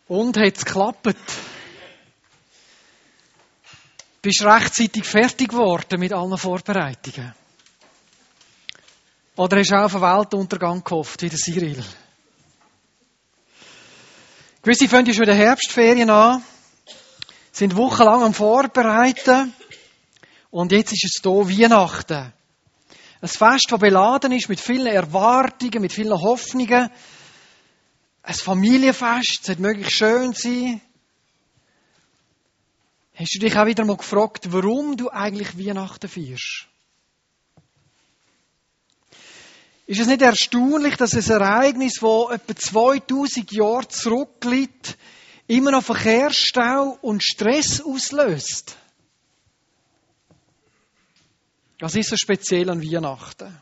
Und hat es geklappt? Bist du rechtzeitig fertig geworden mit allen Vorbereitungen? Oder hast du auch auf den Weltuntergang gehofft, wie der Cyril? Gewisse fangen ja schon in den Herbstferien an, sind wochenlang am Vorbereiten und jetzt ist es hier Weihnachten. Ein Fest, das beladen ist mit vielen Erwartungen, mit vielen Hoffnungen. Ein Familienfest, es sollte möglichst schön sein. Hast du dich auch wieder mal gefragt, warum du eigentlich Weihnachten feierst? Ist es nicht erstaunlich, dass ein Ereignis, das etwa 2000 Jahre zurückliegt, immer noch Verkehrsstau und Stress auslöst? Was ist so speziell an Weihnachten?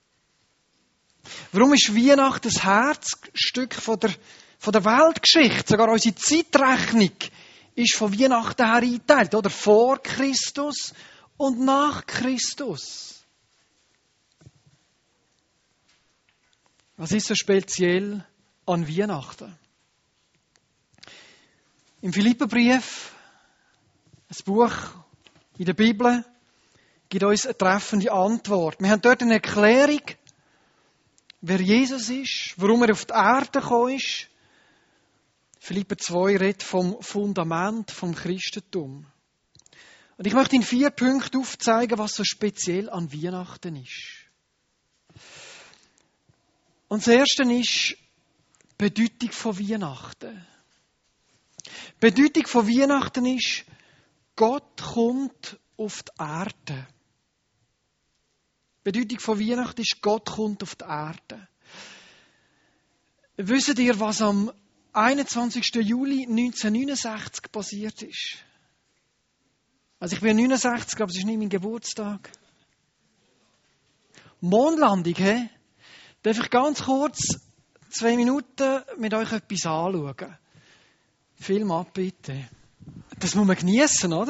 Warum ist Weihnachten das Herzstück von der Weltgeschichte? Sogar unsere Zeitrechnung ist von Weihnachten her eingeteilt, oder? Vor Christus und nach Christus. Was ist so speziell an Weihnachten? Im Philipperbrief, ein Buch in der Bibel, gibt uns eine treffende Antwort. Wir haben dort eine Erklärung, wer Jesus ist, warum er auf die Erde gekommen ist. Philipper 2 redet vom Fundament vom Christentum. Und ich möchte in 4 Punkten aufzeigen, was so speziell an Weihnachten ist. Und das erste ist die Bedeutung von Weihnachten. Die Bedeutung von Weihnachten ist, Gott kommt auf die Erde. Die Bedeutung von Weihnachten ist, Gott kommt auf die Erde. Wisst ihr, was am 21. Juli 1969 passiert ist? Also ich bin 69, aber es ist nicht mein Geburtstag. Mondlandung, hä? Darf ich ganz kurz 2 Minuten mit euch etwas anschauen? Film ab, bitte. Das muss man genießen, oder?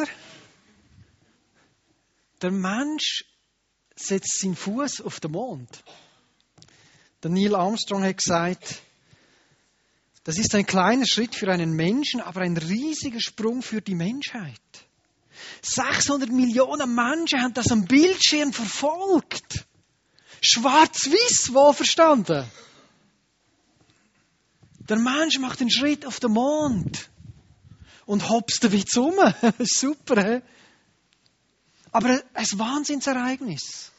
Der Mensch setzt seinen Fuß auf den Mond. Der Neil Armstrong hat gesagt, das ist ein kleiner Schritt für einen Menschen, aber ein riesiger Sprung für die Menschheit. 600 Millionen Menschen haben das am Bildschirm verfolgt. Schwarz-Weiß, wohlverstanden. Der Mensch macht einen Schritt auf den Mond und hopst den Witz um. Super, hä? Aber ein Wahnsinnsereignis.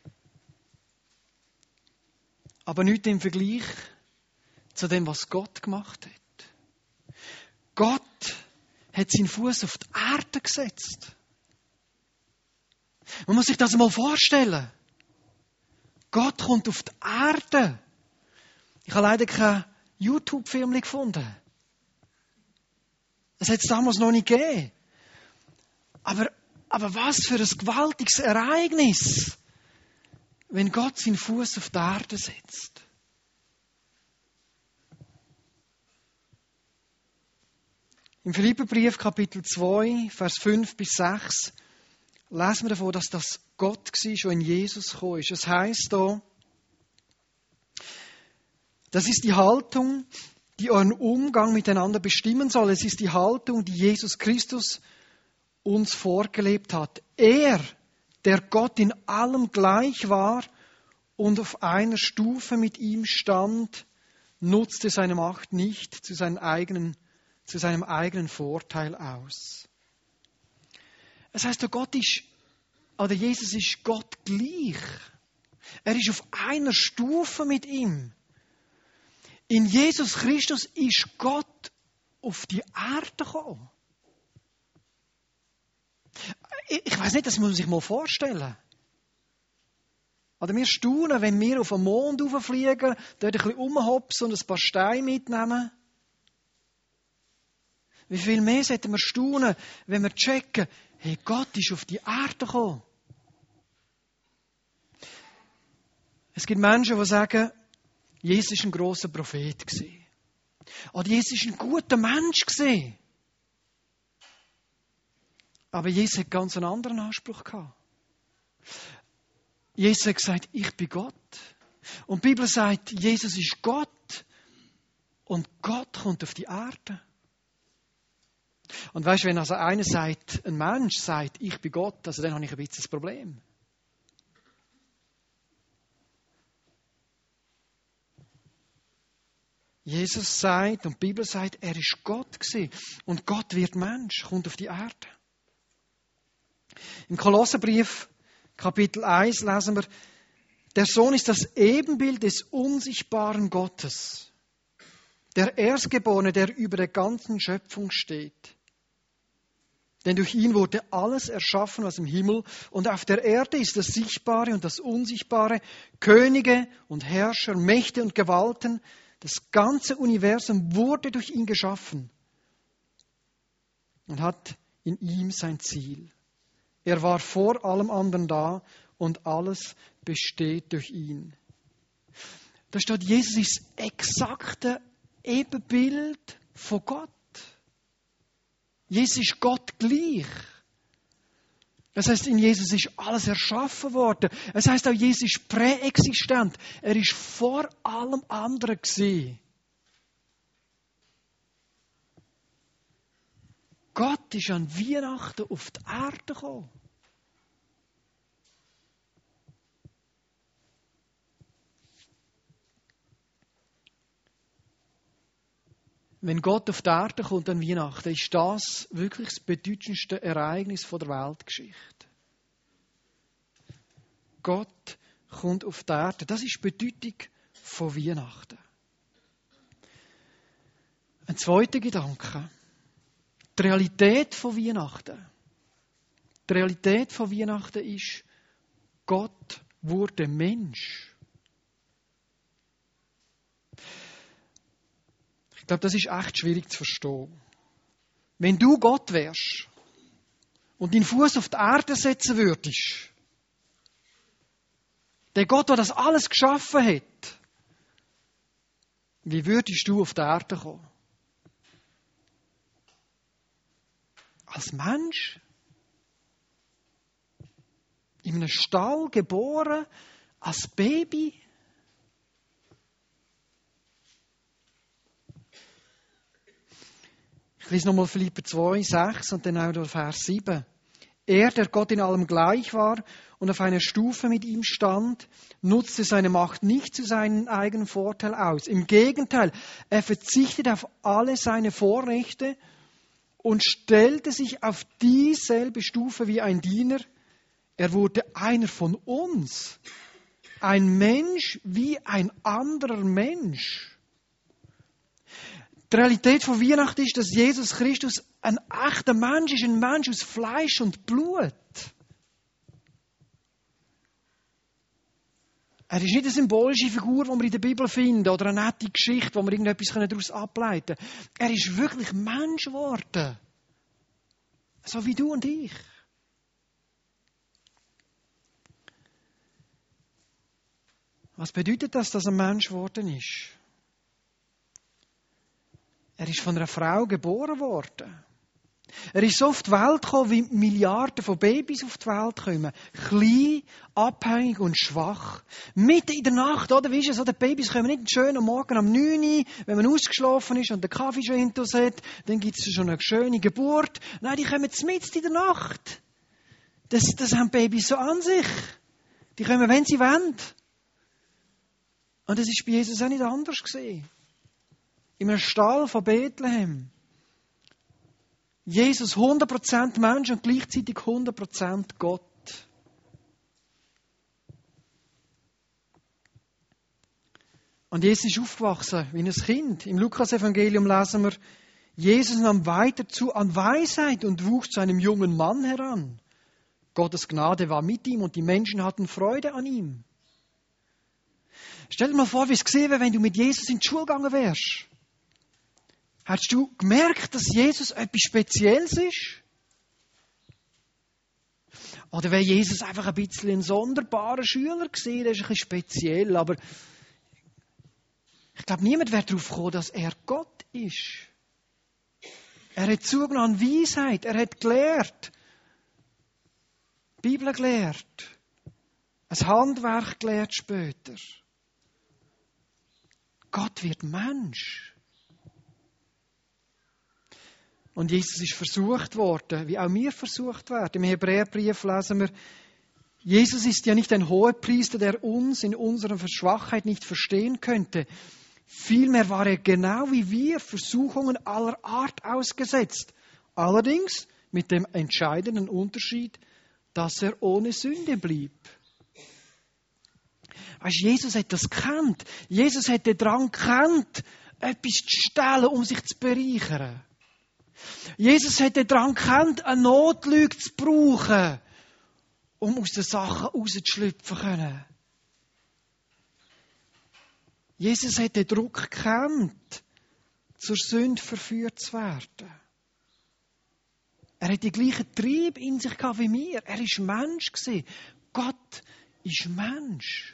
Aber nicht im Vergleich zu dem, was Gott gemacht hat. Gott hat seinen Fuß auf die Erde gesetzt. Man muss sich das mal vorstellen. Gott kommt auf die Erde. Ich habe leider kein YouTube-Film gefunden. Das hat es damals noch nicht gegeben. Aber was für ein gewaltiges Ereignis, wenn Gott seinen Fuß auf die Erde setzt. Im Philipperbrief Kapitel 2, Vers 5 bis 6 lesen wir davon, dass das Gott war, der in Jesus gekommen ist. Es heisst hier, das ist die Haltung, die euren Umgang miteinander bestimmen soll. Es ist die Haltung, die Jesus Christus uns vorgelebt hat. Er, der Gott in allem gleich war und auf einer Stufe mit ihm stand, nutzte seine Macht nicht zu seinem eigenen Vorteil aus. Das heißt, Jesus ist Gott gleich. Er ist auf einer Stufe mit ihm. In Jesus Christus ist Gott auf die Erde gekommen. Ich weiß nicht, das muss man sich mal vorstellen. Oder wir staunen, wenn wir auf den Mond rauffliegen, dort ein bisschen rumhopsen und ein paar Steine mitnehmen. Wie viel mehr sollten wir staunen, wenn wir checken, hey, Gott ist auf die Erde gekommen. Es gibt Menschen, die sagen, Jesus war ein grosser Prophet. Oder Jesus war ein guter Mensch. Aber Jesus hat ganz einen anderen Anspruch gehabt. Jesus hat gesagt, ich bin Gott. Und die Bibel sagt, Jesus ist Gott. Und Gott kommt auf die Erde. Und weißt du, wenn also einer sagt, ein Mensch sagt, ich bin Gott, also dann habe ich ein bisschen das Problem. Jesus sagt und die Bibel sagt, er ist Gott gewesen. Und Gott wird Mensch, kommt auf die Erde. Im Kolosserbrief, Kapitel 1, lesen wir, der Sohn ist das Ebenbild des unsichtbaren Gottes. Der Erstgeborene, der über der ganzen Schöpfung steht. Denn durch ihn wurde alles erschaffen, was im Himmel und auf der Erde ist, das Sichtbare und das Unsichtbare, Könige und Herrscher, Mächte und Gewalten. Das ganze Universum wurde durch ihn geschaffen und hat in ihm sein Ziel. Er war vor allem anderen da und alles besteht durch ihn. Da steht, Jesus ist das exakte Ebenbild von Gott. Jesus ist Gott gleich. Das heißt, in Jesus ist alles erschaffen worden. Das heißt auch, Jesus ist präexistent. Er ist vor allem anderen gewesen. Gott ist an Weihnachten auf die Erde gekommen. Wenn Gott auf die Erde kommt an Weihnachten, ist das wirklich das bedeutendste Ereignis der Weltgeschichte. Gott kommt auf die Erde. Das ist die Bedeutung von Weihnachten. Ein zweiter Gedanke. Die Realität von Weihnachten. Die Realität von Weihnachten ist, Gott wurde Mensch. Ich glaube, das ist echt schwierig zu verstehen. Wenn du Gott wärst und deinen Fuß auf die Erde setzen würdest, der Gott, der das alles geschaffen hat, wie würdest du auf die Erde kommen? Als Mensch? In einem Stall geboren? Als Baby? Ich lese nochmal Philipper 2, 6 und dann auch der Vers 7. Er, der Gott in allem gleich war und auf einer Stufe mit ihm stand, nutzte seine Macht nicht zu seinem eigenen Vorteil aus. Im Gegenteil, er verzichtet auf alle seine Vorrechte und stellte sich auf dieselbe Stufe wie ein Diener. Er wurde einer von uns, ein Mensch wie ein anderer Mensch. Die Realität von Weihnachten ist, dass Jesus Christus ein echter Mensch ist, ein Mensch aus Fleisch und Blut. Er ist nicht eine symbolische Figur, die wir in der Bibel finden, oder eine nette Geschichte, wo wir irgendetwas daraus ableiten können. Er ist wirklich Mensch geworden. So wie du und ich. Was bedeutet das, dass er Mensch geworden ist? Er ist von einer Frau geboren worden. Er ist so auf die Welt gekommen, wie Milliarden von Babys auf die Welt kommen. Klein, abhängig und schwach. Mitten in der Nacht, oder? Weisst du, so, die Babys kommen nicht schön am Morgen um 9 Uhr, wenn man ausgeschlafen ist und den Kaffee schon intus hat, dann gibt es schon eine schöne Geburt. Nein, die kommen mitten in der Nacht. Das haben Babys so an sich. Die kommen, wenn sie wollen. Und das ist bei Jesus auch nicht anders gewesen. In einem Stall von Bethlehem. Jesus 100% Mensch und gleichzeitig 100% Gott. Und Jesus ist aufgewachsen wie ein Kind. Im Lukas-Evangelium lesen wir, Jesus nahm weiter zu an Weisheit und wuchs zu einem jungen Mann heran. Gottes Gnade war mit ihm und die Menschen hatten Freude an ihm. Stell dir mal vor, wie es gesehen wäre, wenn du mit Jesus in die Schule gegangen wärst. Hast du gemerkt, dass Jesus etwas Spezielles ist? Oder wäre Jesus einfach ein bisschen ein sonderbarer Schüler gewesen? Der ist ein bisschen speziell, aber ich glaube, niemand wäre darauf gekommen, dass er Gott ist. Er hat Zugang an Weisheit, er hat gelehrt, die Bibel gelehrt, ein Handwerk gelehrt später. Gott wird Mensch. Und Jesus ist versucht worden, wie auch wir versucht werden. Im Hebräerbrief lesen wir, Jesus ist ja nicht ein Hohepriester, der uns in unserer Schwachheit nicht verstehen könnte. Vielmehr war er genau wie wir Versuchungen aller Art ausgesetzt. Allerdings mit dem entscheidenden Unterschied, dass er ohne Sünde blieb. Weißt, Jesus hat das gekannt. Jesus hat den Drang gekannt, etwas zu stellen, um sich zu bereichern. Jesus hat den Drang gekannt, eine Notlüge zu brauchen, um aus den Sachen rauszuschlüpfen können. Jesus hat den Druck gekannt, zur Sünde verführt zu werden. Er hat die gleichen Trieb in sich gehabt wie wir. Er war Mensch gewesen. Gott ist Mensch.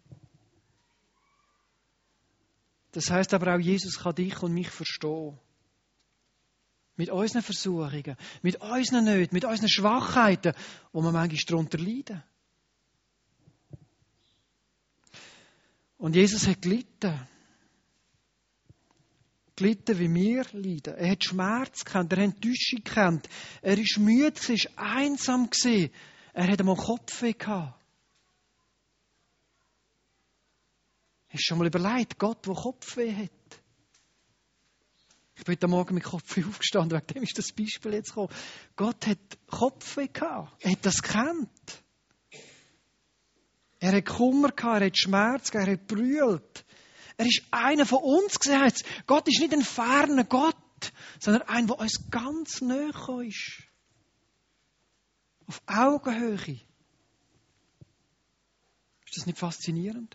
Das heisst aber auch, Jesus kann dich und mich verstehen. Mit unseren Versuchungen, mit unseren Nöten, mit unseren Schwachheiten, wo wir manchmal darunter leiden. Und Jesus hat gelitten. Gelitten, wie wir leiden. Er hat Schmerz gekannt, er hat Enttäuschung gekannt. Er war müde, er war einsam. Er hat einmal Kopfweh gehabt. Hast du schon mal überlegt, Gott, der Kopfweh hat? Ich bin heute Morgen mit Kopfweh aufgestanden, wegen dem ist das Beispiel jetzt gekommen. Gott hat Kopfweh gehabt. Er hat das gekannt. Er hat Kummer gehabt, er hat Schmerz gehabt, er hat brüllt. Er ist einer von uns gewesen. Gott ist nicht ein ferner Gott, sondern einer, der uns ganz nahe ist. Auf Augenhöhe. Ist das nicht faszinierend?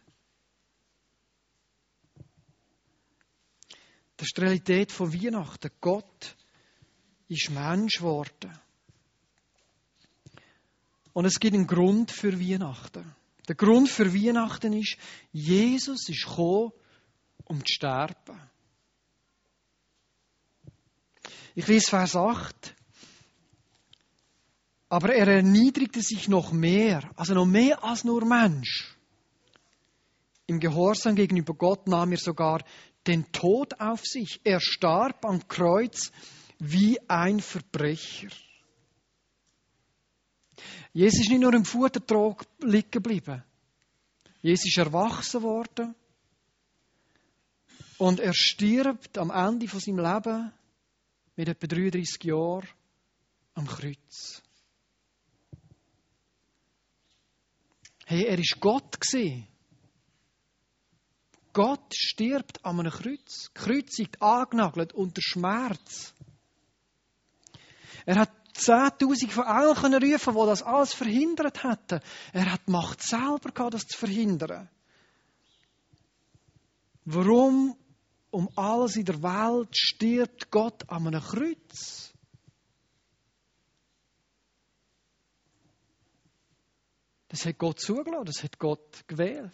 Das ist die Realität von Weihnachten. Gott ist Mensch geworden. Und es gibt einen Grund für Weihnachten. Der Grund für Weihnachten ist, Jesus ist gekommen, um zu sterben. Ich lese Vers 8. Aber er erniedrigte sich noch mehr, also noch mehr als nur Mensch. Im Gehorsam gegenüber Gott nahm er sogar den Tod auf sich. Er starb am Kreuz wie ein Verbrecher. Jesus ist nicht nur im Futtertrog liegen geblieben. Jesus ist erwachsen worden. Und er stirbt am Ende von seinem Leben mit etwa 33 Jahren am Kreuz. Hey, er war Gott gewesen. Gott stirbt an einem Kreuz. Gekreuzigt, angenagelt unter Schmerz. Er hat 10.000 von Engeln rufen, die das alles verhindert hätten. Er hat die Macht selber gehabt, das zu verhindern. Warum um alles in der Welt stirbt Gott an einem Kreuz? Das hat Gott zugelassen, das hat Gott gewählt.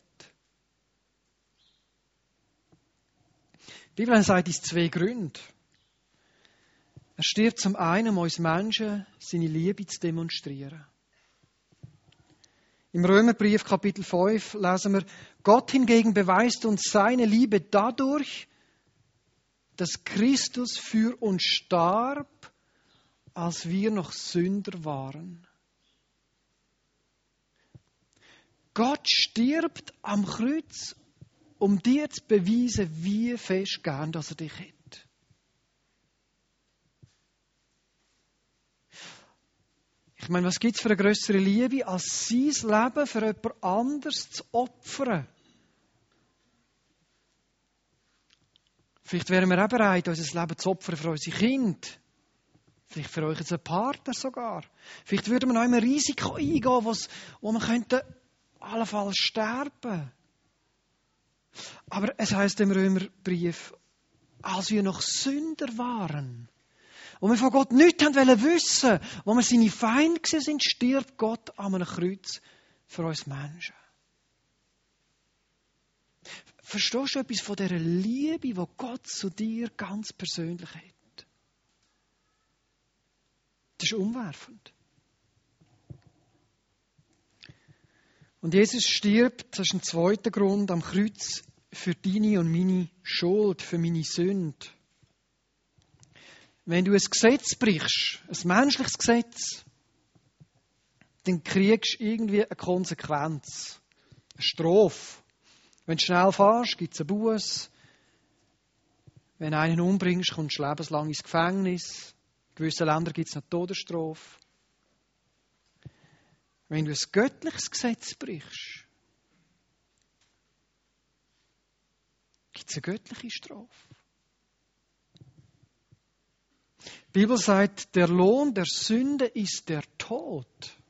Die Bibel sagt es 2 Gründe. Er stirbt zum einen, um uns Menschen seine Liebe zu demonstrieren. Im Römerbrief Kapitel 5 lesen wir, Gott hingegen beweist uns seine Liebe dadurch, dass Christus für uns starb, als wir noch Sünder waren. Gott stirbt am Kreuz, um dir zu beweisen, wie fest gern, dass er dich hat. Ich meine, was gibt es für eine grössere Liebe, als sein Leben für jemand anderes zu opfern? Vielleicht wären wir auch bereit, unser Leben zu opfern für unsere Kinder. Vielleicht für euch als Partner sogar. Vielleicht würden wir noch ein Risiko eingehen, wo wir allenfalls sterben könnten. Aber es heisst im Römerbrief, als wir noch Sünder waren, und wir von Gott nichts wissen wollten, wo wir seine Feinde waren, stirbt Gott an einem Kreuz für uns Menschen. Verstehst du etwas von dieser Liebe, die Gott zu dir ganz persönlich hat? Das ist umwerfend. Und Jesus stirbt, das ist ein zweiter Grund, am Kreuz für deine und meine Schuld, für meine Sünde. Wenn du ein Gesetz brichst, ein menschliches Gesetz, dann kriegst du irgendwie eine Konsequenz, eine Strafe. Wenn du schnell fährst, gibt es einen Buß. Wenn du einen umbringst, kommst du lebenslang ins Gefängnis. In gewissen Ländern gibt es eine Todesstrafe. Wenn du ein göttliches Gesetz brichst, gibt es eine göttliche Strafe. Die Bibel sagt, der Lohn der Sünde ist der Tod.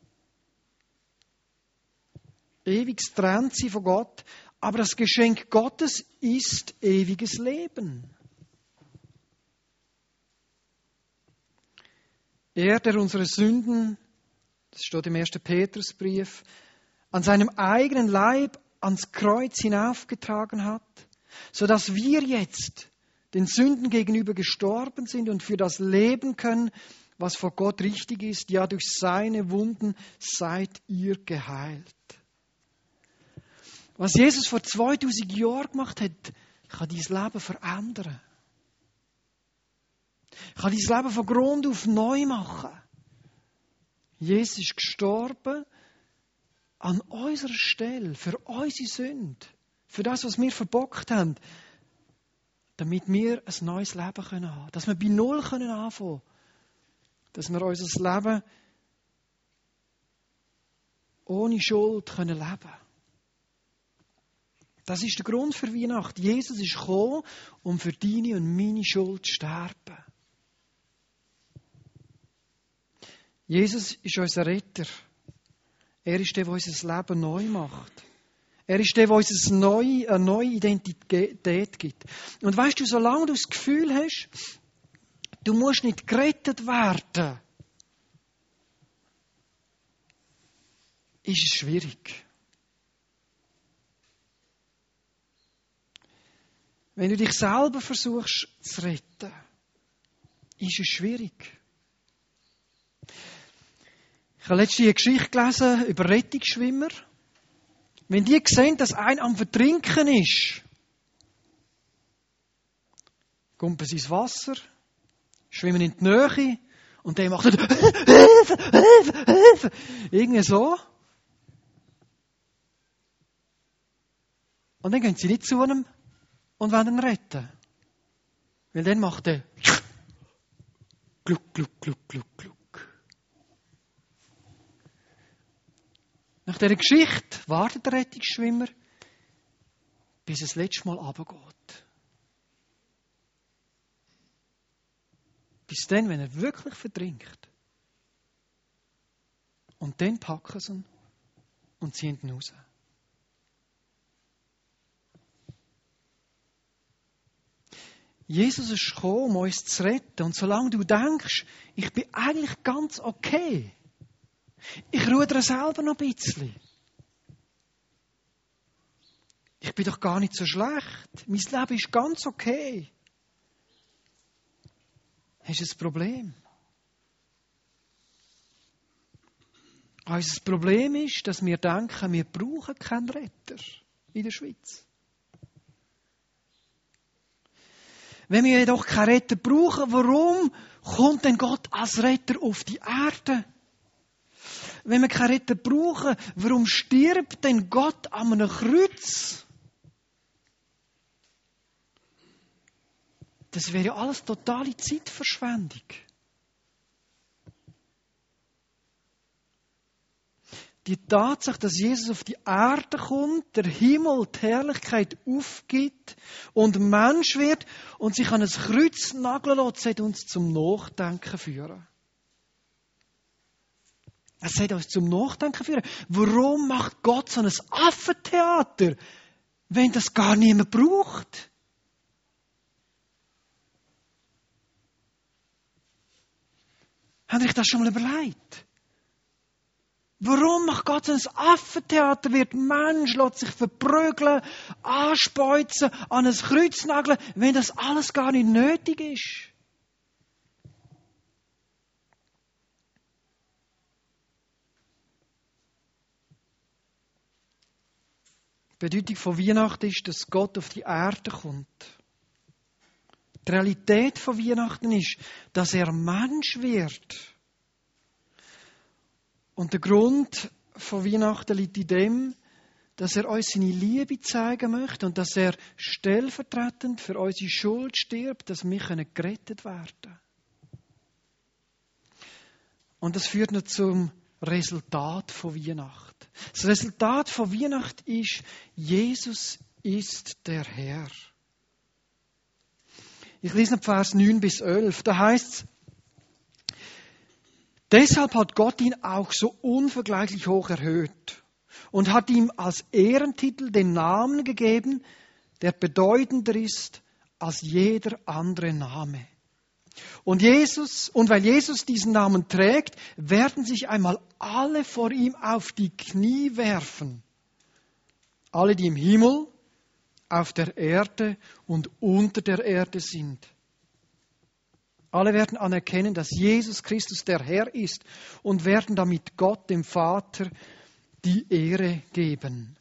Ewiges trennt sie von Gott, aber das Geschenk Gottes ist ewiges Leben. Er, der unsere Sünden, das steht im 1. Petrusbrief, an seinem eigenen Leib ans Kreuz hinaufgetragen hat, sodass wir jetzt den Sünden gegenüber gestorben sind und für das leben können, was vor Gott richtig ist. Ja, durch seine Wunden seid ihr geheilt. Was Jesus vor 2000 Jahren gemacht hat, kann dein Leben verändern. Kann dein Leben von Grund auf neu machen. Jesus ist gestorben an unserer Stelle, für unsere Sünde, für das, was wir verbockt haben, damit wir ein neues Leben haben können. Dass wir bei Null anfangen können. Dass wir unser Leben ohne Schuld leben können. Das ist der Grund für Weihnachten. Jesus ist gekommen, um für deine und meine Schuld zu sterben. Jesus ist unser Retter. Er ist der, der unser Leben neu macht. Er ist der, der uns eine neue Identität gibt. Und weißt du, solange du das Gefühl hast, du musst nicht gerettet werden, ist es schwierig. Wenn du dich selber versuchst zu retten, ist es schwierig. Ich habe letztens eine Geschichte gelesen über Rettungsschwimmer. Wenn die sehen, dass einer am Vertrinken ist, kumpen sie ins Wasser, schwimmen in die Nähe und der macht Hilfe. Irgendwie so. Und dann gehen sie nicht zu ihm und wollen ihn retten. Weil dann macht er Gluck, Gluck, Gluck, Gluck, Gluck. Nach dieser Geschichte wartet der Rettungsschwimmer, bis es das letzte Mal runtergeht. Bis dann, wenn er wirklich verdrinkt. Und dann packen sie ihn und ziehen ihn raus. Jesus ist gekommen, um uns zu retten. Und solange du denkst, ich bin eigentlich ganz okay, ich rudere selber noch ein bisschen. Ich bin doch gar nicht so schlecht. Mein Leben ist ganz okay. Hast du ein Problem? Unser Problem ist, dass wir denken, wir brauchen keinen Retter in der Schweiz. Wenn wir jedoch keinen Retter brauchen, warum kommt denn Gott als Retter auf die Erde? Wenn wir keinen Retter brauchen, warum stirbt denn Gott an einem Kreuz? Das wäre ja alles totale Zeitverschwendung. Die Tatsache, dass Jesus auf die Erde kommt, der Himmel die Herrlichkeit aufgibt und Mensch wird und sich an ein Kreuz nageln lässt, sollte uns zum Nachdenken führen. Es sollte uns zum Nachdenken führen. Warum macht Gott so ein Affentheater, wenn das gar niemand braucht? Habt ihr euch das schon mal überlegt? Warum macht Gott so ein Affentheater? Wird Mensch, lässt sich verprügeln, anspeuzen, an ein Kreuz nageln, wenn das alles gar nicht nötig ist? Die Bedeutung von Weihnachten ist, dass Gott auf die Erde kommt. Die Realität von Weihnachten ist, dass er Mensch wird. Und der Grund von Weihnachten liegt in dem, dass er uns seine Liebe zeigen möchte und dass er stellvertretend für unsere Schuld stirbt, dass wir gerettet werden können. Und das führt noch zum Resultat von Weihnachten. Das Resultat von Weihnachten ist, Jesus ist der Herr. Ich lese noch Vers 9 bis 11. Da heißt es: Deshalb hat Gott ihn auch so unvergleichlich hoch erhöht und hat ihm als Ehrentitel den Namen gegeben, der bedeutender ist als jeder andere Name. Und weil Jesus diesen Namen trägt, werden sich einmal alle vor ihm auf die Knie werfen. Alle, die im Himmel, auf der Erde und unter der Erde sind. Alle werden anerkennen, dass Jesus Christus der Herr ist und werden damit Gott, dem Vater, die Ehre geben.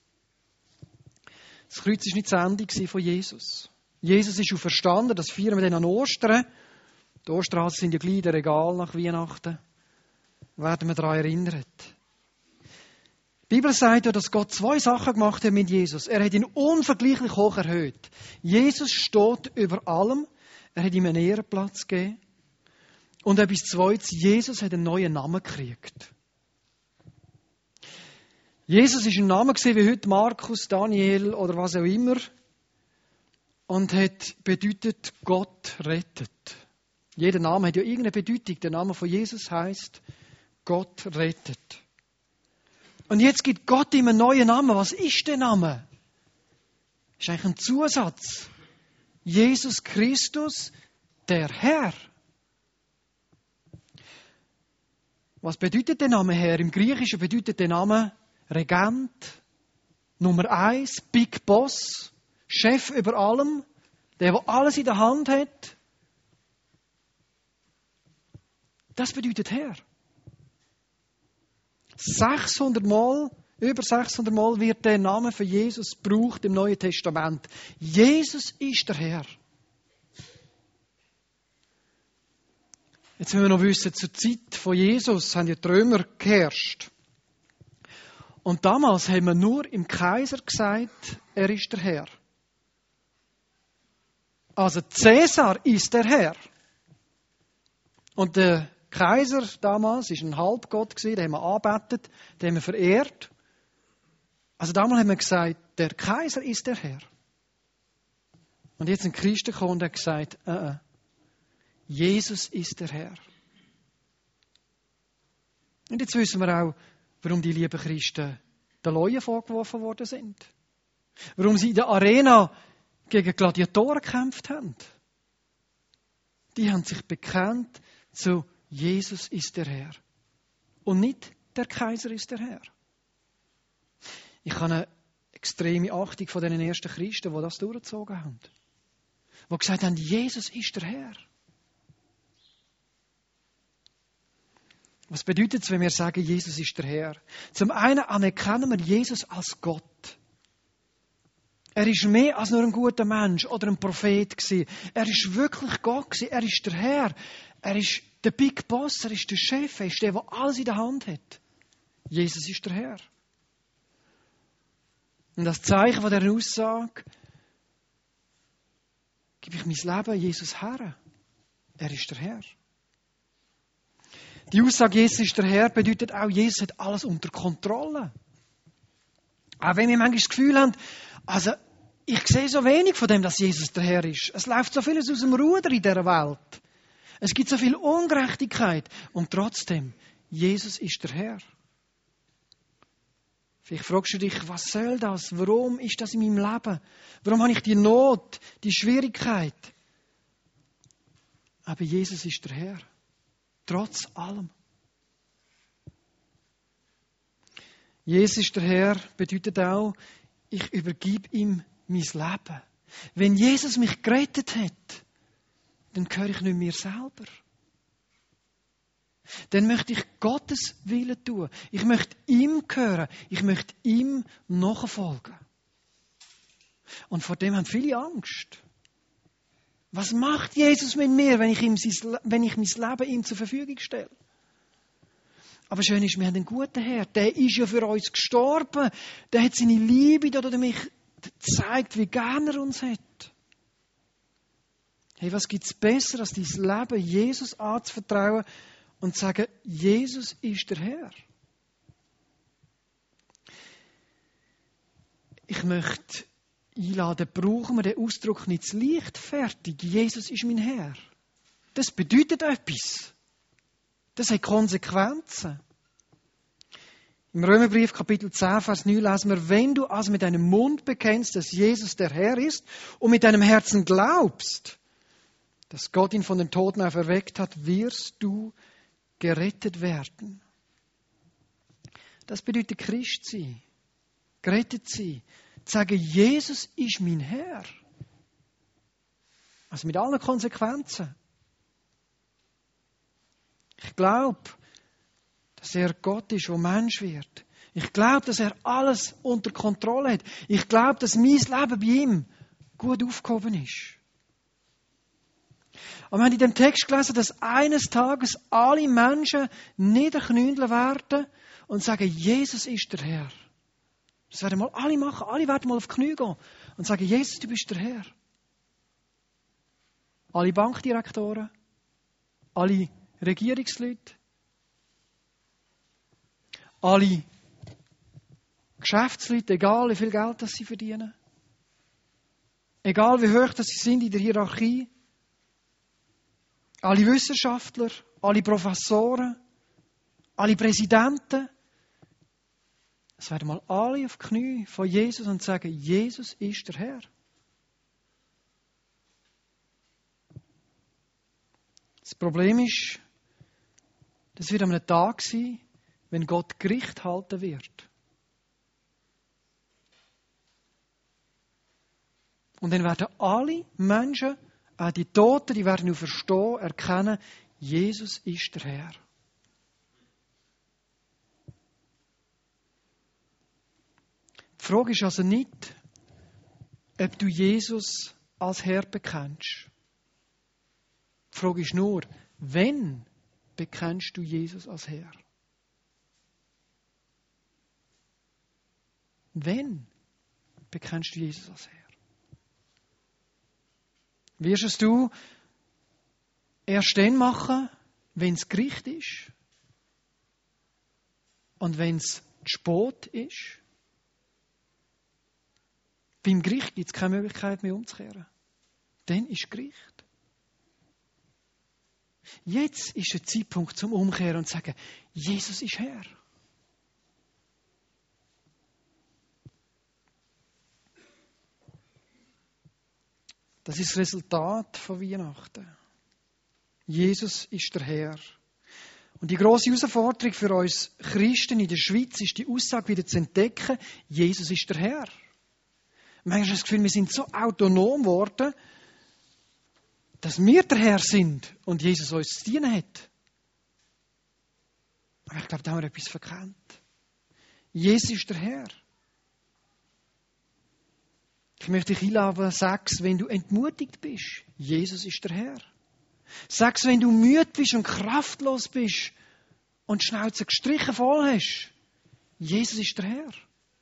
Das Kreuz war nicht das Ende von Jesus. Jesus ist auferstanden, das feiern wir dann an Ostern. Die Osterhasen sind ja gleich in den Regal nach Weihnachten. Werden wir daran erinnert. Die Bibel sagt ja, dass Gott 2 Sachen gemacht hat mit Jesus. Er hat ihn unvergleichlich hoch erhöht. Jesus steht über allem. Er hat ihm einen Ehrenplatz gegeben. Und etwas Zweites, Jesus hat einen neuen Namen gekriegt. Jesus ist ein Name gewesen, wie heute Markus, Daniel oder was auch immer. Und hat bedeutet, Gott rettet. Jeder Name hat ja irgendeine Bedeutung. Der Name von Jesus heißt, Gott rettet. Und jetzt gibt Gott ihm einen neuen Namen. Was ist der Name? Das ist eigentlich ein Zusatz. Jesus Christus, der Herr. Was bedeutet der Name Herr? Im Griechischen bedeutet der Name Regent, Nummer 1, Big Boss, Chef über allem, der alles in der Hand hat. Das bedeutet Herr. über 600 Mal wird der Name für Jesus gebraucht im Neuen Testament. Jesus ist der Herr. Jetzt müssen wir noch wissen, zur Zeit von Jesus haben ja die Römer geherrscht. Und damals haben wir nur im Kaiser gesagt, er ist der Herr. Also Cäsar ist der Herr. Und der Kaiser damals war ein Halbgott, den haben wir angebetet, den haben wir verehrt. Also damals haben wir gesagt, der Kaiser ist der Herr. Und jetzt sind Christen gekommen und haben gesagt, Jesus ist der Herr. Und jetzt wissen wir auch, warum die lieben Christen den Leuen vorgeworfen worden sind. Warum sie in der Arena gegen Gladiatoren gekämpft haben. Die haben sich bekennt zu Jesus ist der Herr. Und nicht der Kaiser ist der Herr. Ich habe eine extreme Achtung von den ersten Christen, die das durchgezogen haben. Die gesagt haben, Jesus ist der Herr. Was bedeutet es, wenn wir sagen, Jesus ist der Herr? Zum einen anerkennen wir Jesus als Gott. Er ist mehr als nur ein guter Mensch oder ein Prophet gewesen. Er ist wirklich Gott gewesen. Er ist der Herr. Er ist der Big Boss. Er ist der Chef. Er ist der, der alles in der Hand hat. Jesus ist der Herr. Und als Zeichen von dieser Aussage gebe ich mein Leben Jesus her. Er ist der Herr. Die Aussage, Jesus ist der Herr, bedeutet auch, Jesus hat alles unter Kontrolle. Auch wenn wir manchmal das Gefühl haben, also ich sehe so wenig von dem, dass Jesus der Herr ist. Es läuft so vieles aus dem Ruder in dieser Welt. Es gibt so viel Ungerechtigkeit. Und trotzdem, Jesus ist der Herr. Vielleicht fragst du dich, was soll das? Warum ist das in meinem Leben? Warum habe ich die Not, die Schwierigkeit? Aber Jesus ist der Herr. Trotz allem. Jesus ist der Herr bedeutet auch, ich übergebe ihm mein Leben. Wenn Jesus mich gerettet hat, dann gehöre ich nicht mir selber. Dann möchte ich Gottes Willen tun. Ich möchte ihm gehören. Ich möchte ihm nachfolgen. Und vor dem haben viele Angst. Was macht Jesus mit mir, wenn ich mein Leben ihm zur Verfügung stelle? Aber schön ist, wir haben einen guten Herr. Der ist ja für uns gestorben. Der hat seine Liebe durch gezeigt, wie gerne er uns hat. Hey, was gibt es besser, als dein Leben Jesus anzuvertrauen und zu sagen, Jesus ist der Herr? Ich möchte einladen, brauchen wir den Ausdruck nicht zu leichtfertig. Jesus ist mein Herr. Das bedeutet etwas. Das hat Konsequenzen. Im Römerbrief Kapitel 10, Vers 9 lesen wir, wenn du also mit deinem Mund bekennst, dass Jesus der Herr ist und mit deinem Herzen glaubst, dass Gott ihn von den Toten auferweckt hat, wirst du gerettet werden. Das bedeutet Christ sein, gerettet sein, zu sagen, Jesus ist mein Herr. Also mit allen Konsequenzen. Ich glaube, dass er Gott ist, der Mensch wird. Ich glaube, dass er alles unter Kontrolle hat. Ich glaube, dass mein Leben bei ihm gut aufgehoben ist. Aber wir haben in dem Text gelesen, dass eines Tages alle Menschen niederknien werden und sagen, Jesus ist der Herr. Das werden mal alle machen. Alle werden mal auf die Knie gehen und sagen, Jesus, du bist der Herr. Alle Bankdirektoren, alle Regierungsleute, alle Geschäftsleute, egal wie viel Geld das sie verdienen, egal wie hoch das sie sind in der Hierarchie, alle Wissenschaftler, alle Professoren, alle Präsidenten, es werden mal alle auf die Knie von Jesus und sagen, Jesus ist der Herr. Das Problem ist, das wird am Tag sein, wenn Gott Gericht halten wird. Und dann werden alle Menschen, auch die Toten, die werden nur verstehen, erkennen, Jesus ist der Herr. Die Frage ist also nicht, ob du Jesus als Herr bekennst. Die Frage ist nur, wenn bekennst du Jesus als Herr? Wenn bekennst du Jesus als Herr? Wirst du erst dann machen, wenn es Gericht ist und wenn es spät ist? Beim Gericht gibt es keine Möglichkeit mehr umzukehren. Dann ist Gericht. Jetzt ist der Zeitpunkt zum Umkehren und zu sagen, Jesus ist Herr. Das ist das Resultat von Weihnachten. Jesus ist der Herr. Und die grosse Herausforderung für uns Christen in der Schweiz ist die Aussage wieder zu entdecken, Jesus ist der Herr. Manchmal habe ich das Gefühl, wir sind so autonom geworden, dass wir der Herr sind und Jesus uns zu dienen hat. Aber ich glaube, da haben wir etwas verkannt. Jesus ist der Herr. Ich möchte dich einladen, sag's, wenn du entmutigt bist. Jesus ist der Herr. Sag's, wenn du müde bist und kraftlos bist und die Schnauze gestrichen voll hast. Jesus ist der Herr.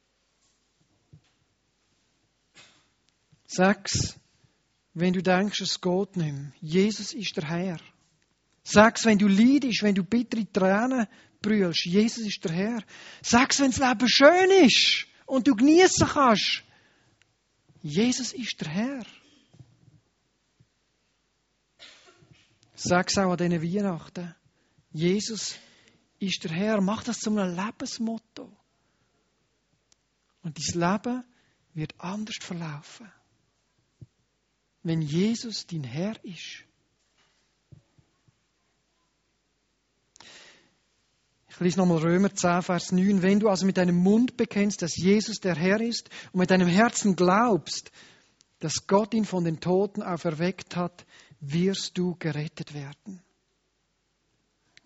Sag's, wenn du denkst, es geht nicht mehr. Jesus ist der Herr. Sag's, wenn du leidest, wenn du bittere Tränen brüllst. Jesus ist der Herr. Sag's, wenn das Leben schön ist und du genießen kannst. Jesus ist der Herr. Sag's auch an diesen Weihnachten. Jesus ist der Herr. Mach das zu einem Lebensmotto. Und dein Leben wird anders verlaufen. Wenn Jesus dein Herr ist. Ich lese nochmal Römer 10, Vers 9. Wenn du also mit deinem Mund bekennst, dass Jesus der Herr ist und mit deinem Herzen glaubst, dass Gott ihn von den Toten auferweckt hat, wirst du gerettet werden.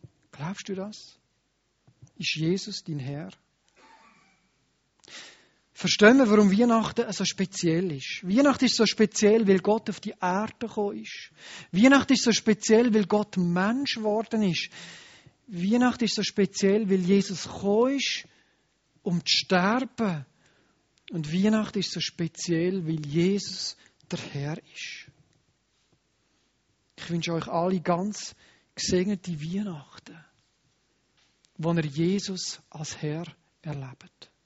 Glaubst du das? Ist Jesus dein Herr? verstehen wir, warum Weihnachten so speziell ist. Weihnachten ist so speziell, weil Gott auf die Erde gekommen ist. Weihnachten ist so speziell, weil Gott Mensch geworden ist. Weihnachten ist so speziell, weil Jesus gekommen ist, um zu sterben. Und Weihnachten ist so speziell, weil Jesus der Herr ist. Ich wünsche euch alle ganz gesegnete Weihnachten, wo ihr Jesus als Herr erlebt.